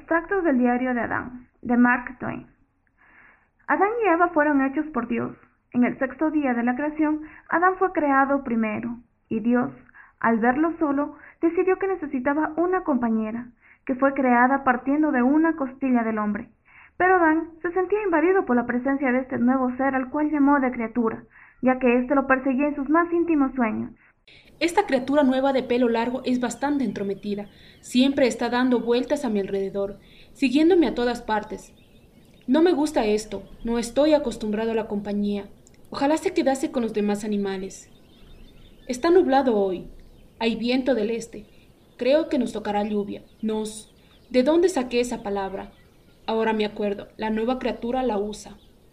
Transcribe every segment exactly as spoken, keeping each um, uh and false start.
Extractos del diario de Adán, de Mark Twain. Adán y Eva fueron hechos por Dios. En el sexto día de la creación, Adán fue creado primero, y Dios, al verlo solo, decidió que necesitaba una compañera, que fue creada partiendo de una costilla del hombre. Pero Adán se sentía invadido por la presencia de este nuevo ser al cual llamó de criatura, ya que éste lo perseguía en sus más íntimos sueños. Esta criatura nueva de pelo largo es bastante entrometida. Siempre está dando vueltas a mi alrededor, siguiéndome a todas partes. No me gusta esto, no estoy acostumbrado a la compañía. Ojalá se quedase con los demás animales. Está nublado hoy. Hay viento del este. Creo que nos tocará lluvia. Nos. ¿De dónde saqué esa palabra? Ahora me acuerdo, la nueva criatura la usa.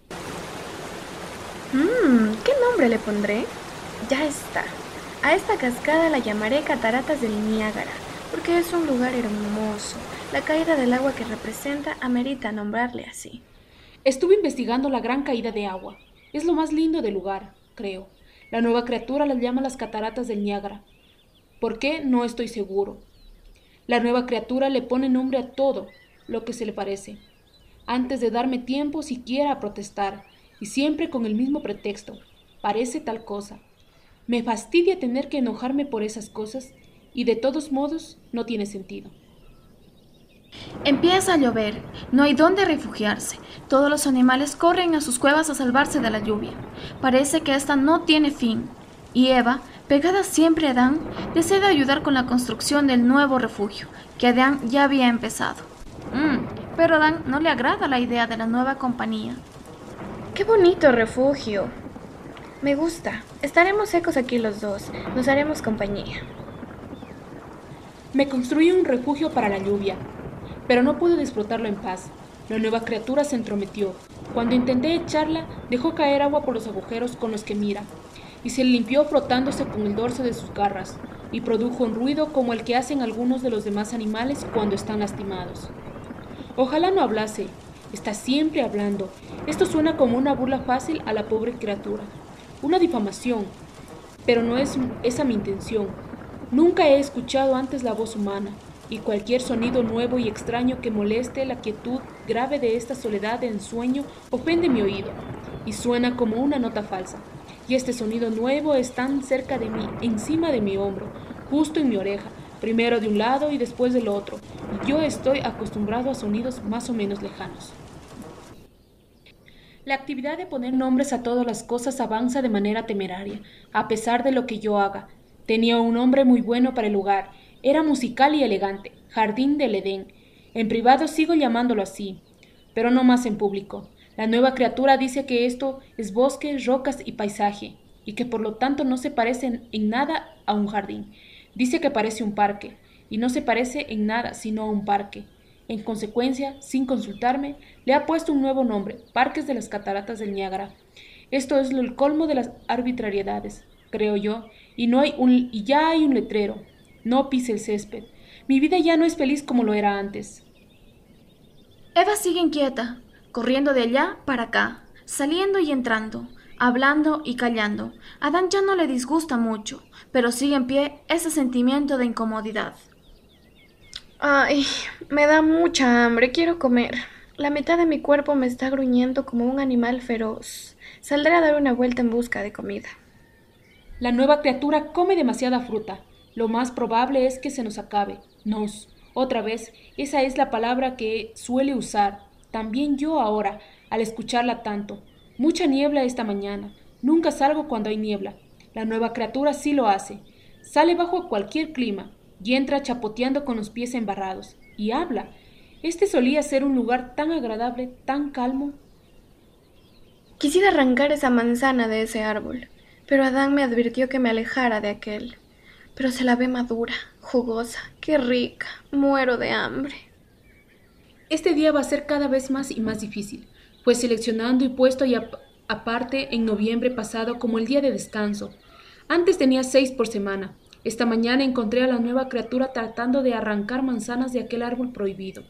Mmm, ¿qué nombre le pondré? Ya está. A esta cascada la llamaré Cataratas del Niágara, porque es un lugar hermoso. La caída del agua que representa amerita nombrarle así. Estuve investigando la gran caída de agua. Es lo más lindo del lugar, creo. La nueva criatura las llama las Cataratas del Niágara. ¿Por qué? No estoy seguro. La nueva criatura le pone nombre a todo lo que se le parece, antes de darme tiempo siquiera a protestar, y siempre con el mismo pretexto. Parece tal cosa. Me fastidia tener que enojarme por esas cosas, y de todos modos no tiene sentido. Empieza a llover, no hay dónde refugiarse. Todos los animales corren a sus cuevas a salvarse de la lluvia. Parece que esta no tiene fin. Y Eva, pegada siempre a Adán, desea ayudar con la construcción del nuevo refugio, que Adán ya había empezado. Mm, pero a Adán no le agrada la idea de la nueva compañía. ¡Qué bonito refugio! Me gusta. Estaremos secos aquí los dos. Nos haremos compañía. Me construí un refugio para la lluvia, pero no pude disfrutarlo en paz. La nueva criatura se entrometió. Cuando intenté echarla, dejó caer agua por los agujeros con los que mira, y se limpió frotándose con el dorso de sus garras, y produjo un ruido como el que hacen algunos de los demás animales cuando están lastimados. Ojalá no hablase. Está siempre hablando. Esto suena como una burla fácil a la pobre criatura. Una difamación. Pero no es esa mi intención. Nunca he escuchado antes la voz humana, y cualquier sonido nuevo y extraño que moleste la quietud grave de esta soledad de ensueño ofende mi oído, y suena como una nota falsa. Y este sonido nuevo es tan cerca de mí, encima de mi hombro, justo en mi oreja, primero de un lado y después del otro, y yo estoy acostumbrado a sonidos más o menos lejanos. La actividad de poner nombres a todas las cosas avanza de manera temeraria, a pesar de lo que yo haga. Tenía un nombre muy bueno para el lugar, era musical y elegante, Jardín del Edén. En privado sigo llamándolo así, pero no más en público. La nueva criatura dice que esto es bosque, rocas y paisaje, y que por lo tanto no se parece en nada a un jardín. Dice que parece un parque, y no se parece en nada sino a un parque. En consecuencia, sin consultarme, le ha puesto un nuevo nombre, Parques de las Cataratas del Niágara. Esto es el colmo de las arbitrariedades, creo yo, y, no hay un, y ya hay un letrero. No pise el césped. Mi vida ya no es feliz como lo era antes. Eva sigue inquieta, corriendo de allá para acá, saliendo y entrando, hablando y callando. A Adán ya no le disgusta mucho, pero sigue en pie ese sentimiento de incomodidad. Ay, me da mucha hambre, quiero comer. La mitad de mi cuerpo me está gruñendo como un animal feroz. Saldré a dar una vuelta en busca de comida. La nueva criatura come demasiada fruta. Lo más probable es que se nos acabe. Nos. Otra vez, esa es la palabra que suele usar. También yo ahora, al escucharla tanto. Mucha niebla esta mañana. Nunca salgo cuando hay niebla. La nueva criatura sí lo hace. Sale bajo cualquier clima y entra chapoteando con los pies embarrados. Y habla. Este solía ser un lugar tan agradable, tan calmo. Quisiera arrancar esa manzana de ese árbol, pero Adán me advirtió que me alejara de aquel. Pero se la ve madura, jugosa, qué rica, muero de hambre. Este día va a ser cada vez más y más difícil. Fue seleccionando y puesto y ap- aparte en noviembre pasado como el día de descanso. Antes tenía seis por semana. Esta mañana encontré a la nueva criatura tratando de arrancar manzanas de aquel árbol prohibido.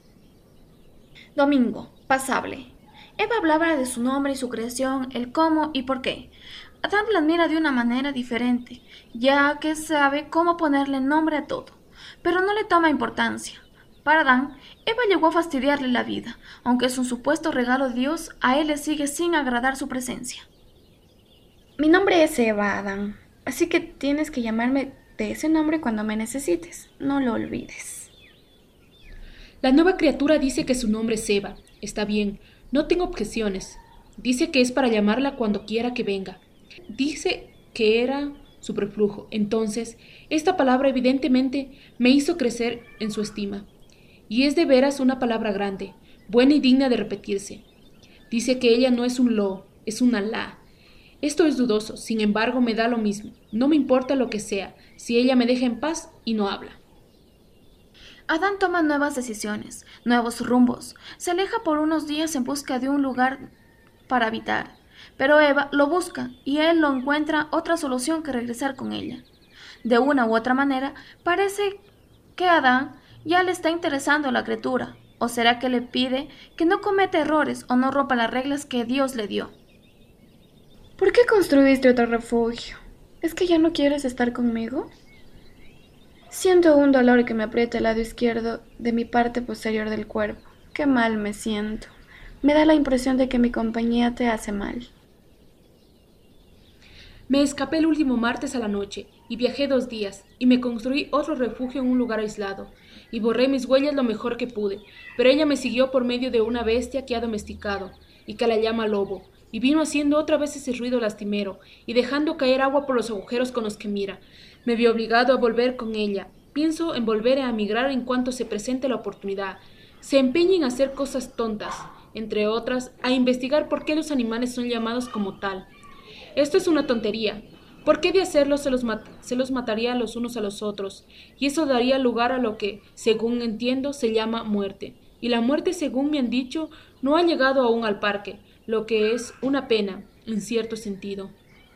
Domingo, pasable. Eva hablaba de su nombre y su creación, el cómo y por qué. Adán la admira de una manera diferente, ya que sabe cómo ponerle nombre a todo, pero no le toma importancia. Para Adán, Eva llegó a fastidiarle la vida, aunque es un supuesto regalo de Dios, a él le sigue sin agradar su presencia. Mi nombre es Eva, Adán, así que tienes que llamarme de ese nombre cuando me necesites, no lo olvides. La nueva criatura dice que su nombre es Eva. Está bien, no tengo objeciones. Dice que es para llamarla cuando quiera que venga. Dice que era su reflujo. Entonces, esta palabra evidentemente me hizo crecer en su estima. Y es de veras una palabra grande, buena y digna de repetirse. Dice que ella no es un lo, es una la. Esto es dudoso, sin embargo me da lo mismo. No me importa lo que sea, si ella me deja en paz y no habla. Adán toma nuevas decisiones, nuevos rumbos. Se aleja por unos días en busca de un lugar para habitar. Pero Eva lo busca y él lo encuentra otra solución que regresar con ella. De una u otra manera, parece que a Adán ya le está interesando la criatura. ¿O será que le pide que no cometa errores o no rompa las reglas que Dios le dio? ¿Por qué construiste otro refugio? ¿Es que ya no quieres estar conmigo? Siento un dolor que me aprieta el lado izquierdo de mi parte posterior del cuerpo. Qué mal me siento. Me da la impresión de que mi compañía te hace mal. Me escapé el último martes a la noche y viajé dos días y me construí otro refugio en un lugar aislado y borré mis huellas lo mejor que pude, pero ella me siguió por medio de una bestia que ha domesticado y que la llama lobo y vino haciendo otra vez ese ruido lastimero y dejando caer agua por los agujeros con los que mira. Me vi obligado a volver con ella. Pienso en volver a emigrar en cuanto se presente la oportunidad. Se empeña en hacer cosas tontas, entre otras, a investigar por qué los animales son llamados como tal. Esto es una tontería. ¿Por qué de hacerlo se los, mat- se los mataría los unos a los otros? Y eso daría lugar a lo que, según entiendo, se llama muerte. Y la muerte, según me han dicho, no ha llegado aún al parque, lo que es una pena, en cierto sentido.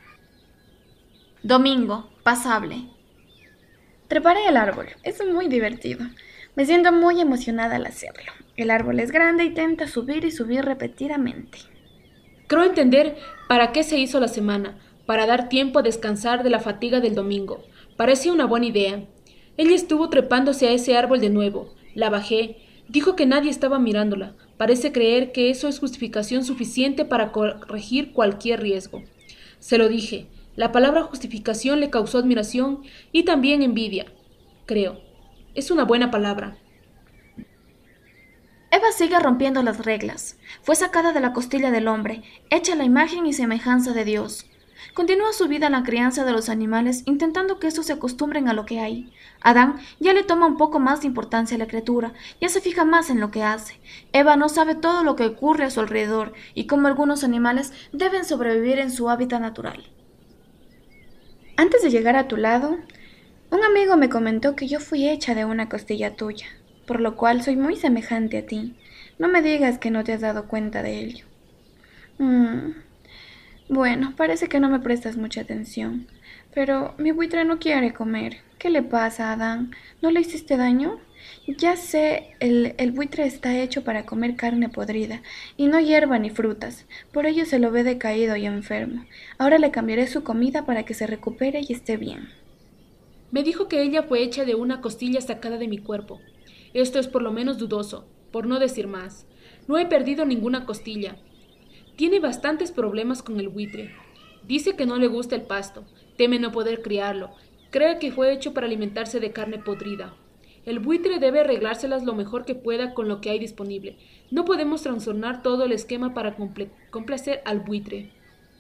Domingo, pasable. Treparé el árbol. Es muy divertido. Me siento muy emocionada al hacerlo. El árbol es grande y tenta subir y subir repetidamente. Creo entender para qué se hizo la semana, para dar tiempo a descansar de la fatiga del domingo. Parece una buena idea. Ella estuvo trepándose a ese árbol de nuevo. La bajé. Dijo que nadie estaba mirándola. Parece creer que eso es justificación suficiente para corregir cualquier riesgo. Se lo dije. La palabra justificación le causó admiración y también envidia. Creo. Es una buena palabra. Eva sigue rompiendo las reglas. Fue sacada de la costilla del hombre, hecha la imagen y semejanza de Dios. Continúa su vida en la crianza de los animales, intentando que estos se acostumbren a lo que hay. Adán ya le toma un poco más de importancia a la criatura, ya se fija más en lo que hace. Eva no sabe todo lo que ocurre a su alrededor y cómo algunos animales deben sobrevivir en su hábitat natural. Antes de llegar a tu lado, un amigo me comentó que yo fui hecha de una costilla tuya, por lo cual soy muy semejante a ti. No me digas que no te has dado cuenta de ello. Mm. Bueno, parece que no me prestas mucha atención, pero mi buitre no quiere comer. ¿Qué le pasa, Adán? ¿No le hiciste daño? Ya sé, el, el buitre está hecho para comer carne podrida, y no hierba ni frutas, por ello se lo ve decaído y enfermo. Ahora le cambiaré su comida para que se recupere y esté bien. Me dijo que ella fue hecha de una costilla sacada de mi cuerpo. Esto es por lo menos dudoso, por no decir más. No he perdido ninguna costilla. Tiene bastantes problemas con el buitre. Dice que no le gusta el pasto, teme no poder criarlo, cree que fue hecho para alimentarse de carne podrida. El buitre debe arreglárselas lo mejor que pueda con lo que hay disponible. No podemos trastornar todo el esquema para comple- complacer al buitre.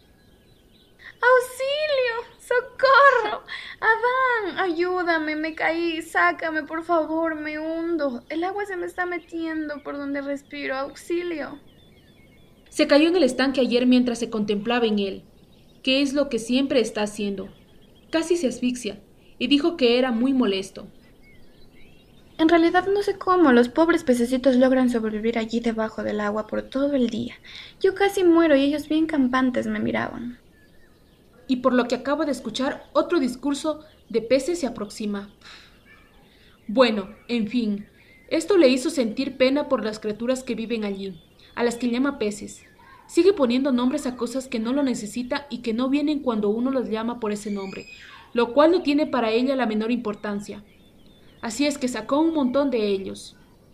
¡Auxilio! ¡Socorro! Adán, ayúdame, me caí, sácame, por favor, me hundo. El agua se me está metiendo por donde respiro, auxilio. Se cayó en el estanque ayer mientras se contemplaba en él, que es lo que siempre está haciendo. Casi se asfixia, y dijo que era muy molesto. En realidad no sé cómo los pobres pececitos logran sobrevivir allí debajo del agua por todo el día. Yo casi muero y ellos bien campantes me miraban. Y por lo que acabo de escuchar, otro discurso de peces se aproxima. Bueno, en fin, esto le hizo sentir pena por las criaturas que viven allí, a las que llama peces. Sigue poniendo nombres a cosas que no lo necesita y que no vienen cuando uno los llama por ese nombre, lo cual no tiene para ella la menor importancia. Así es que sacó un montón de ellos.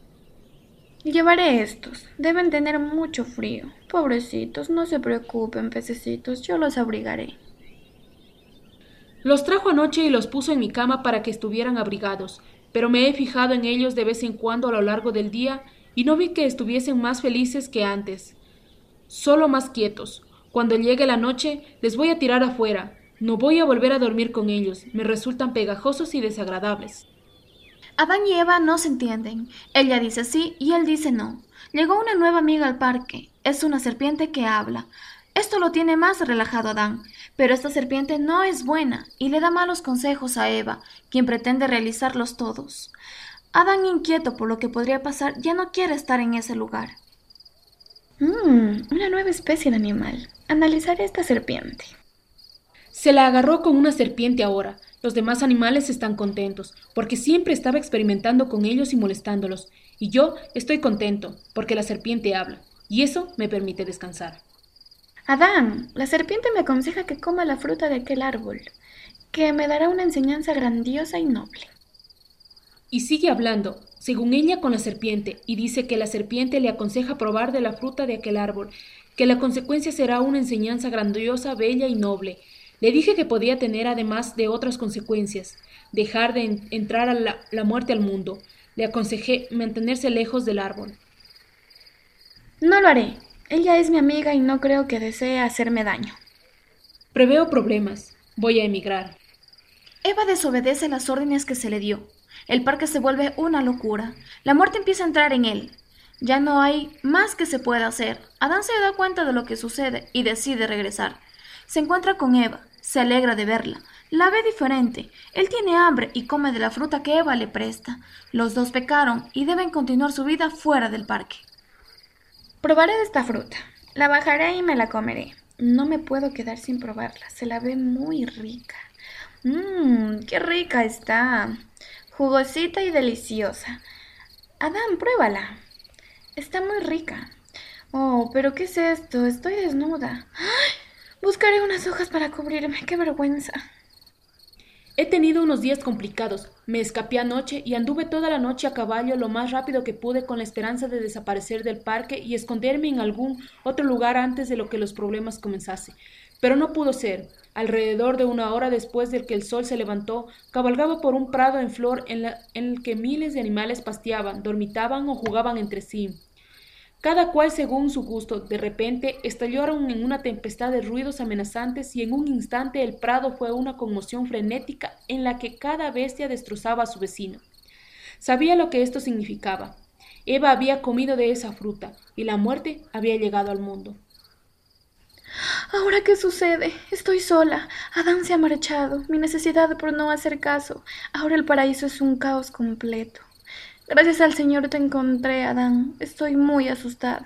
Llevaré estos. Deben tener mucho frío. Pobrecitos, no se preocupen, pececitos, yo los abrigaré. Los trajo anoche y los puso en mi cama para que estuvieran abrigados, pero me he fijado en ellos de vez en cuando a lo largo del día y no vi que estuviesen más felices que antes, solo más quietos. Cuando llegue la noche les voy a tirar afuera. No voy a volver a dormir con ellos, me resultan pegajosos y desagradables. Adán y Eva no se entienden. Ella dice sí y él dice no. Llegó una nueva amiga al parque. Es una serpiente que habla. Esto lo tiene más relajado a Adán, pero esta serpiente no es buena y le da malos consejos a Eva, quien pretende realizarlos todos. Adán, inquieto por lo que podría pasar, ya no quiere estar en ese lugar. Mmm, una nueva especie de animal. Analizaré esta serpiente. Se la agarró con una serpiente ahora. Los demás animales están contentos, porque siempre estaba experimentando con ellos y molestándolos. Y yo estoy contento, porque la serpiente habla, y eso me permite descansar. Adán, la serpiente me aconseja que coma la fruta de aquel árbol, que me dará una enseñanza grandiosa y noble. Y sigue hablando, según ella, con la serpiente, y dice que la serpiente le aconseja probar de la fruta de aquel árbol, que la consecuencia será una enseñanza grandiosa, bella y noble. Le dije que podía tener además de otras consecuencias, dejar de en- entrar a la, la muerte al mundo. Le aconsejé mantenerse lejos del árbol. No lo haré. Ella es mi amiga y no creo que desee hacerme daño. Preveo problemas. Voy a emigrar. Eva desobedece las órdenes que se le dio. El parque se vuelve una locura. La muerte empieza a entrar en él. Ya no hay más que se pueda hacer. Adán se da cuenta de lo que sucede y decide regresar. Se encuentra con Eva, se alegra de verla. La ve diferente. Él tiene hambre y come de la fruta que Eva le presta. Los dos pecaron y deben continuar su vida fuera del parque. Probaré de esta fruta. La bajaré y me la comeré. No me puedo quedar sin probarla. Se la ve muy rica. Mmm, qué rica está. Jugosita y deliciosa. Adán, pruébala. Está muy rica. Oh, pero ¿qué es esto? Estoy desnuda. ¡Ay! Buscaré unas hojas para cubrirme. ¡Qué vergüenza! He tenido unos días complicados. Me escapé anoche y anduve toda la noche a caballo lo más rápido que pude con la esperanza de desaparecer del parque y esconderme en algún otro lugar antes de lo que los problemas comenzasen. Pero no pudo ser. Alrededor de una hora después de que el sol se levantó, cabalgaba por un prado en flor en, la, en el que miles de animales pasteaban, dormitaban o jugaban entre sí, cada cual según su gusto. De repente estallaron en una tempestad de ruidos amenazantes y en un instante el prado fue una conmoción frenética en la que cada bestia destrozaba a su vecino. Sabía lo que esto significaba. Eva había comido de esa fruta y la muerte había llegado al mundo. ¿Ahora qué sucede? Estoy sola. Adán se ha marchado. Mi necesidad por no hacer caso. Ahora el paraíso es un caos completo. Gracias al Señor te encontré, Adán. Estoy muy asustada.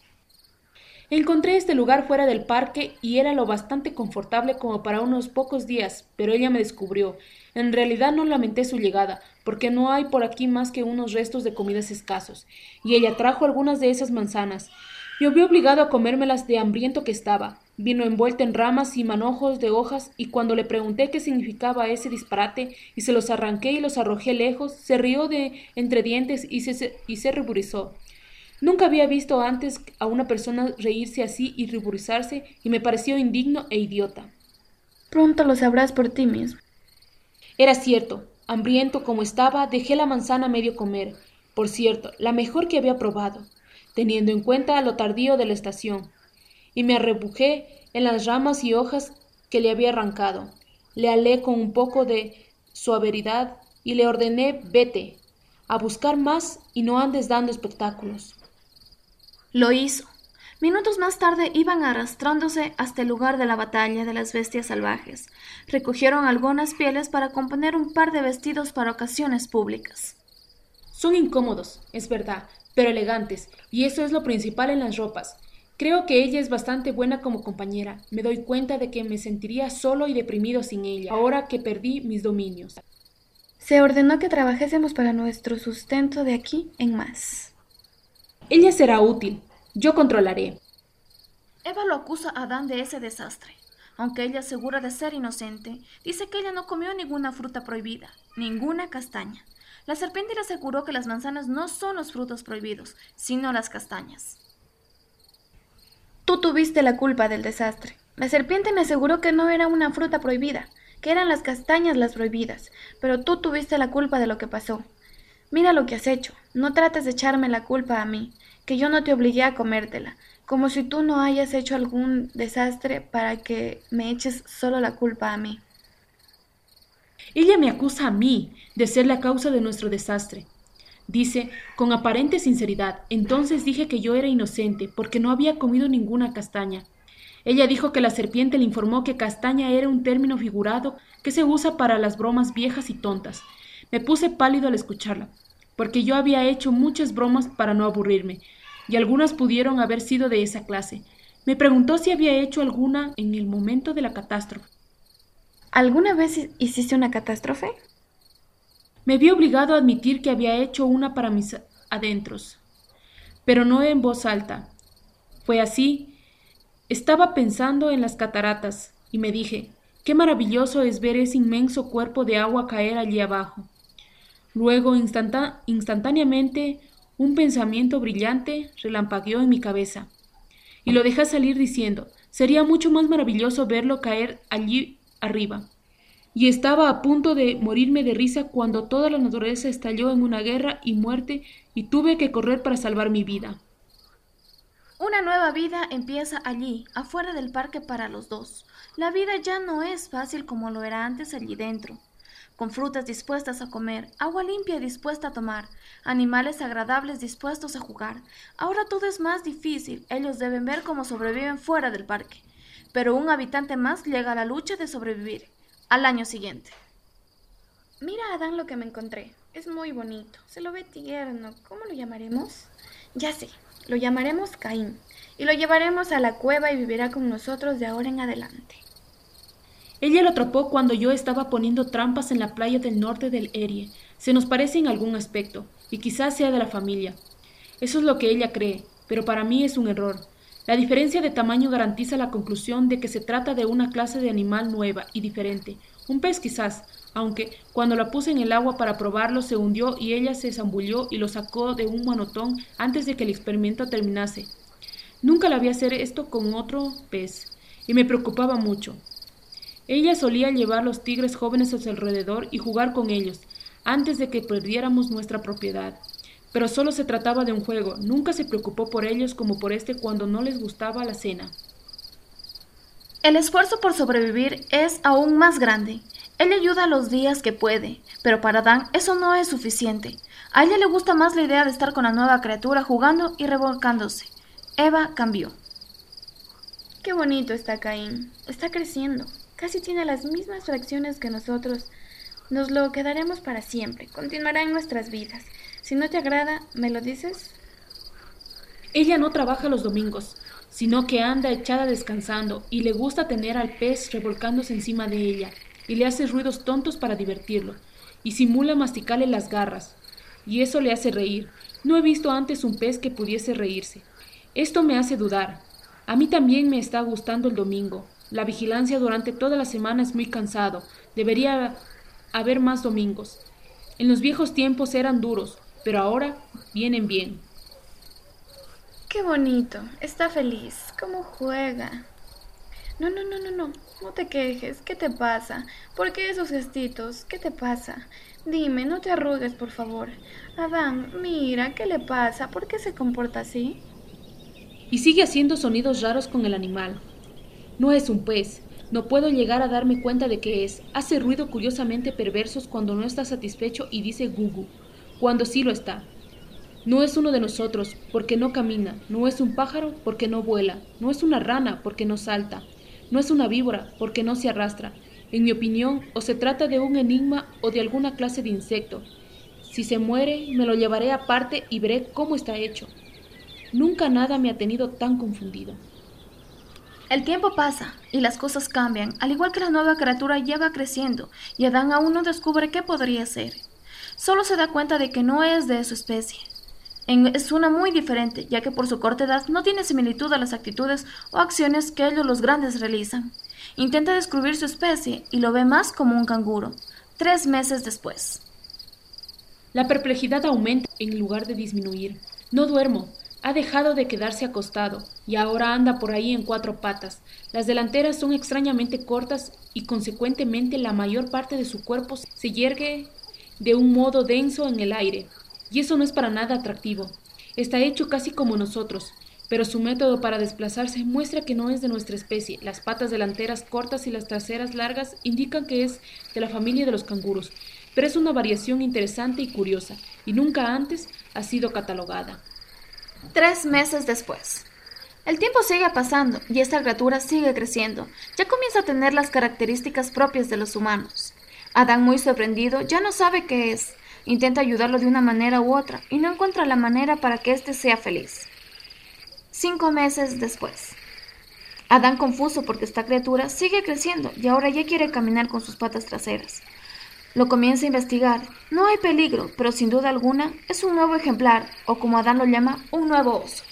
Encontré este lugar fuera del parque y era lo bastante confortable como para unos pocos días, pero ella me descubrió. En realidad no lamenté su llegada, porque no hay por aquí más que unos restos de comidas escasos, y ella trajo algunas de esas manzanas. Me vi obligado a comérmelas de hambriento que estaba. Vino envuelta en ramas y manojos de hojas, y cuando le pregunté qué significaba ese disparate y se los arranqué y los arrojé lejos, se rió de entre dientes y se, y se ruborizó. Nunca había visto antes a una persona reírse así y ruborizarse, y me pareció indigno e idiota. Pronto lo sabrás por ti mismo. Era cierto. Hambriento como estaba, dejé la manzana a medio comer. Por cierto, la mejor que había probado, teniendo en cuenta lo tardío de la estación, y me arrebujé en las ramas y hojas que le había arrancado. Le alé con un poco de suavidad y le ordené: vete a buscar más y no andes dando espectáculos. Lo hizo. Minutos más tarde iban arrastrándose hasta el lugar de la batalla de las bestias salvajes. Recogieron algunas pieles para componer un par de vestidos para ocasiones públicas. Son incómodos, es verdad, pero elegantes, y eso es lo principal en las ropas. Creo que ella es bastante buena como compañera. Me doy cuenta de que me sentiría solo y deprimido sin ella, ahora que perdí mis dominios. Se ordenó que trabajésemos para nuestro sustento de aquí en más. Ella será útil. Yo controlaré. Eva lo acusa a Adán de ese desastre. aunque ella asegura de ser inocente, dice que ella no comió ninguna fruta prohibida, ninguna castaña. La serpiente le aseguró que las manzanas no son los frutos prohibidos, sino las castañas. Tú tuviste la culpa del desastre. La serpiente me aseguró que no era una fruta prohibida, que eran las castañas las prohibidas, pero tú tuviste la culpa de lo que pasó. Mira lo que has hecho. No trates de echarme la culpa a mí, que yo no te obligué a comértela, como si tú no hayas hecho algún desastre para que me eches solo la culpa a mí. Ella me acusa a mí de ser la causa de nuestro desastre. Dice, con aparente sinceridad, entonces dije que yo era inocente porque no había comido ninguna castaña. Ella dijo que la serpiente le informó que castaña era un término figurado que se usa para las bromas viejas y tontas. Me puse pálido al escucharla, porque yo había hecho muchas bromas para no aburrirme, y algunas pudieron haber sido de esa clase. Me preguntó si había hecho alguna en el momento de la catástrofe. ¿Alguna vez hiciste una catástrofe? Me vi obligado a admitir que había hecho una para mis adentros, pero no en voz alta. Fue así. Estaba pensando en las cataratas y me dije, qué maravilloso es ver ese inmenso cuerpo de agua caer allí abajo. Luego, instantá- instantáneamente, un pensamiento brillante relampagueó en mi cabeza y lo dejé salir diciendo, sería mucho más maravilloso verlo caer allí arriba. Y estaba a punto de morirme de risa cuando toda la naturaleza estalló en una guerra y muerte y tuve que correr para salvar mi vida. Una nueva vida empieza allí, afuera del parque para los dos. La vida ya no es fácil como lo era antes allí dentro. Con frutas dispuestas a comer, agua limpia dispuesta a tomar, animales agradables dispuestos a jugar. Ahora todo es más difícil, ellos deben ver cómo sobreviven fuera del parque. Pero un habitante más llega a la lucha de sobrevivir. Al año siguiente. Mira, Adán, lo que me encontré. Es muy bonito. Se lo ve tierno. ¿Cómo lo llamaremos? Ya sé. Lo llamaremos Caín. Y lo llevaremos a la cueva y vivirá con nosotros de ahora en adelante. Ella lo atrapó cuando yo estaba poniendo trampas en la playa del norte del Erie. Se nos parece en algún aspecto, y quizás sea de la familia. Eso es lo que ella cree, pero para mí es un error. La diferencia de tamaño garantiza la conclusión de que se trata de una clase de animal nueva y diferente. Un pez quizás, aunque cuando la puse en el agua para probarlo se hundió y ella se zambulló y lo sacó de un manotón antes de que el experimento terminase. Nunca la vi hacer esto con otro pez, y me preocupaba mucho. Ella solía llevar los tigres jóvenes a su alrededor y jugar con ellos, antes de que perdiéramos nuestra propiedad. Pero solo se trataba de un juego, nunca se preocupó por ellos como por este cuando no les gustaba la cena. El esfuerzo por sobrevivir es aún más grande. Él ayuda los días que puede, pero para Dan eso no es suficiente. A ella le gusta más la idea de estar con la nueva criatura jugando y revolcándose. Eva cambió. Qué bonito está Caín. Está creciendo. Casi tiene las mismas fracciones que nosotros. Nos lo quedaremos para siempre. Continuará en nuestras vidas. Si no te agrada, ¿me lo dices? Ella no trabaja los domingos, sino que anda echada descansando y le gusta tener al pez revolcándose encima de ella y le hace ruidos tontos para divertirlo y simula masticarle las garras y eso le hace reír. No he visto antes un pez que pudiese reírse. Esto me hace dudar. A mí también me está gustando el domingo. La vigilancia durante toda la semana es muy cansado. Debería haber más domingos. En los viejos tiempos eran duros, pero ahora vienen bien. Qué bonito. Está feliz. ¿Cómo juega? No, no, no, no, no. No te quejes. ¿Qué te pasa? ¿Por qué esos gestitos? ¿Qué te pasa? Dime, no te arrugues, por favor. Adán, mira, ¿qué le pasa? ¿Por qué se comporta así? Y sigue haciendo sonidos raros con el animal. No es un pez. No puedo llegar a darme cuenta de qué es. Hace ruido curiosamente perversos cuando no está satisfecho y dice gugu, cuando sí lo está. No es uno de nosotros, porque no camina. No es un pájaro, porque no vuela. No es una rana, porque no salta. No es una víbora, porque no se arrastra. En mi opinión, o se trata de un enigma o de alguna clase de insecto. Si se muere, me lo llevaré aparte y veré cómo está hecho. Nunca nada me ha tenido tan confundido. El tiempo pasa y las cosas cambian, al igual que la nueva criatura ya va creciendo y Adán aún no descubre qué podría ser. Solo se da cuenta de que no es de su especie. En- es una muy diferente, ya que por su corta edad no tiene similitud a las actitudes o acciones que ellos los grandes realizan. Intenta descubrir su especie y lo ve más como un canguro. Tres meses después. La perplejidad aumenta en lugar de disminuir. No duermo. Ha dejado de quedarse acostado y ahora anda por ahí en cuatro patas. Las delanteras son extrañamente cortas y consecuentemente la mayor parte de su cuerpo se yergue de un modo denso en el aire. Y eso no es para nada atractivo. Está hecho casi como nosotros, pero su método para desplazarse muestra que no es de nuestra especie. Las patas delanteras cortas y las traseras largas indican que es de la familia de los canguros, pero es una variación interesante y curiosa, y nunca antes ha sido catalogada. Tres meses después. El tiempo sigue pasando y esta criatura sigue creciendo. Ya comienza a tener las características propias de los humanos. Adán, muy sorprendido, ya no sabe qué es. Intenta ayudarlo de una manera u otra y no encuentra la manera para que éste sea feliz. Cinco meses después. Adán, confuso porque esta criatura sigue creciendo y ahora ya quiere caminar con sus patas traseras. Lo comienza a investigar. No hay peligro, pero sin duda alguna es un nuevo ejemplar, o como Adán lo llama, un nuevo oso.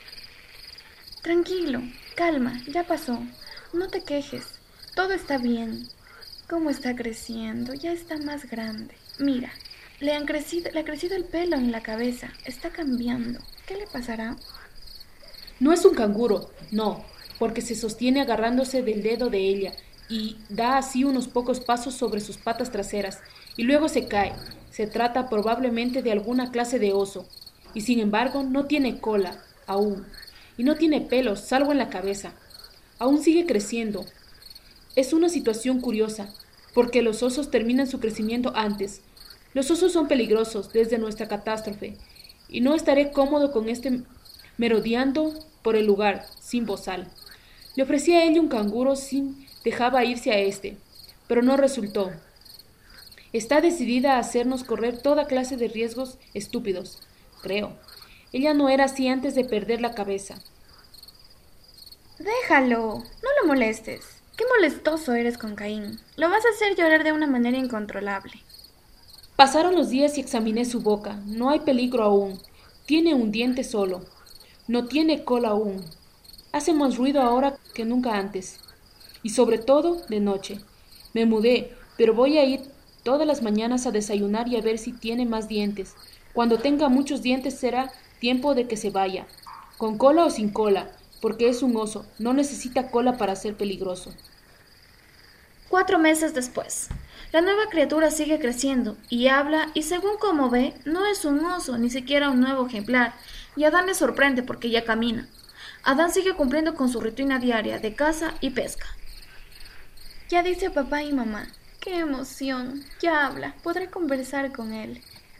Tranquilo, calma, ya pasó. No te quejes, todo está bien. ¿Cómo está creciendo? Ya está más grande. Mira, le, han crecido, le ha crecido el pelo en la cabeza. Está cambiando. ¿Qué le pasará? No es un canguro, no, porque se sostiene agarrándose del dedo de ella y da así unos pocos pasos sobre sus patas traseras, y luego se cae. Se trata probablemente de alguna clase de oso, y sin embargo no tiene cola, aún, y no tiene pelos, salvo en la cabeza. Aún sigue creciendo. Es una situación curiosa, porque los osos terminan su crecimiento antes. Los osos son peligrosos desde nuestra catástrofe, y no estaré cómodo con este merodeando por el lugar, sin bozal. Le ofrecí a ella un canguro sin dejaba irse a este, pero no resultó. Está decidida a hacernos correr toda clase de riesgos estúpidos, creo. Ella no era así antes de perder la cabeza. Déjalo, no lo molestes. Qué molestoso eres con Caín. Lo vas a hacer llorar de una manera incontrolable. Pasaron los días y examiné su boca. No hay peligro aún. Tiene un diente solo. No tiene cola aún. Hace más ruido ahora que nunca antes. Y sobre todo de noche. Me mudé, pero voy a ir todas las mañanas a desayunar y a ver si tiene más dientes. Cuando tenga muchos dientes será tiempo de que se vaya. Con cola o sin cola, porque es un oso. No necesita cola para ser peligroso. Cuatro meses después. La nueva criatura sigue creciendo y habla y según como ve, no es un oso, ni siquiera un nuevo ejemplar. Y Adán le sorprende porque ya camina. Adán sigue cumpliendo con su rutina diaria de caza y pesca. Ya dice papá y mamá. ¡Qué emoción! Ya habla. Podré conversar con él.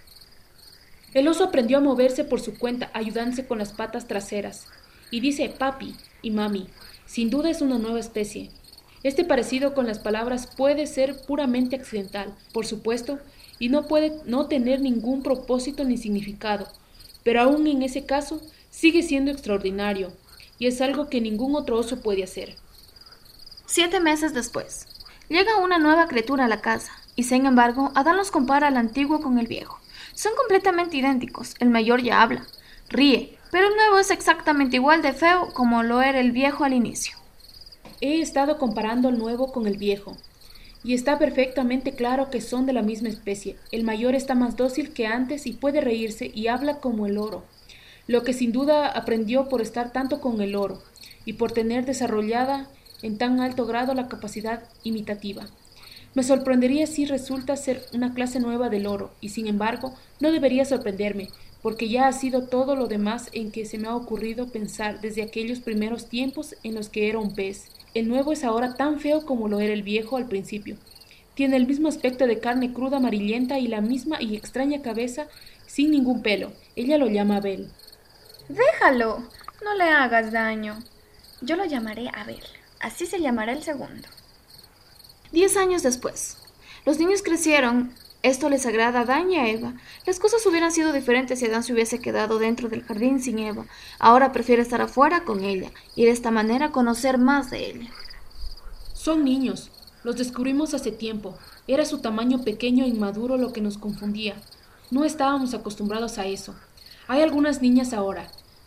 El oso aprendió a moverse por su cuenta, ayudándose con las patas traseras. Y dice papi y mami. Sin duda es una nueva especie. Este parecido con las palabras puede ser puramente accidental, por supuesto, y no puede no tener ningún propósito ni significado. Pero aún en ese caso, sigue siendo extraordinario, y es algo que ningún otro oso puede hacer. Siete meses después, llega una nueva criatura a la casa, y sin embargo, Adán los compara al antiguo con el viejo. Son completamente idénticos, el mayor ya habla, ríe, pero el nuevo es exactamente igual de feo como lo era el viejo al inicio. He estado comparando al nuevo con el viejo, y está perfectamente claro que son de la misma especie. El mayor está más dócil que antes y puede reírse y habla como el loro, lo que sin duda aprendió por estar tanto con el loro, y por tener desarrollada en tan alto grado la capacidad imitativa. Me sorprendería si resulta ser una clase nueva de loro, y sin embargo, no debería sorprenderme, porque ya ha sido todo lo demás en que se me ha ocurrido pensar desde aquellos primeros tiempos en los que era un pez. El nuevo es ahora tan feo como lo era el viejo al principio. Tiene el mismo aspecto de carne cruda amarillenta y la misma y extraña cabeza sin ningún pelo. Ella lo llama Abel. Déjalo, no le hagas daño. Yo lo llamaré Abel. Así se llamará el segundo. Diez años después. Los niños crecieron. Esto les agrada a Adán y a Eva. Las cosas hubieran sido diferentes si Adán se hubiese quedado dentro del jardín sin Eva. Ahora prefiere estar afuera con ella y de esta manera conocer más de ella. Son niños. Los descubrimos hace tiempo. Era su tamaño pequeño e inmaduro lo que nos confundía. No estábamos acostumbrados a eso. Hay algunas niñas ahora.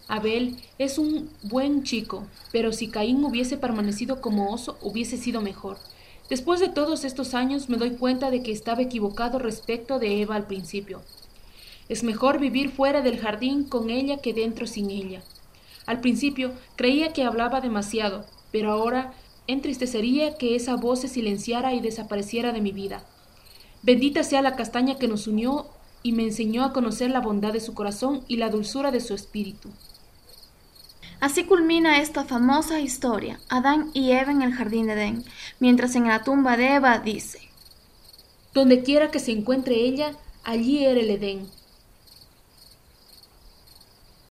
Abel es un buen chico, pero si Caín hubiese permanecido como oso, hubiese sido mejor. Después de todos estos años me doy cuenta de que estaba equivocado respecto de Eva al principio. Es mejor vivir fuera del jardín con ella que dentro sin ella. Al principio creía que hablaba demasiado, pero ahora entristecería que esa voz se silenciara y desapareciera de mi vida. Bendita sea la castaña que nos unió y me enseñó a conocer la bondad de su corazón y la dulzura de su espíritu. Así culmina esta famosa historia, Adán y Eva en el jardín de Edén, mientras en la tumba de Eva dice: Donde quiera que se encuentre ella, allí era el Edén.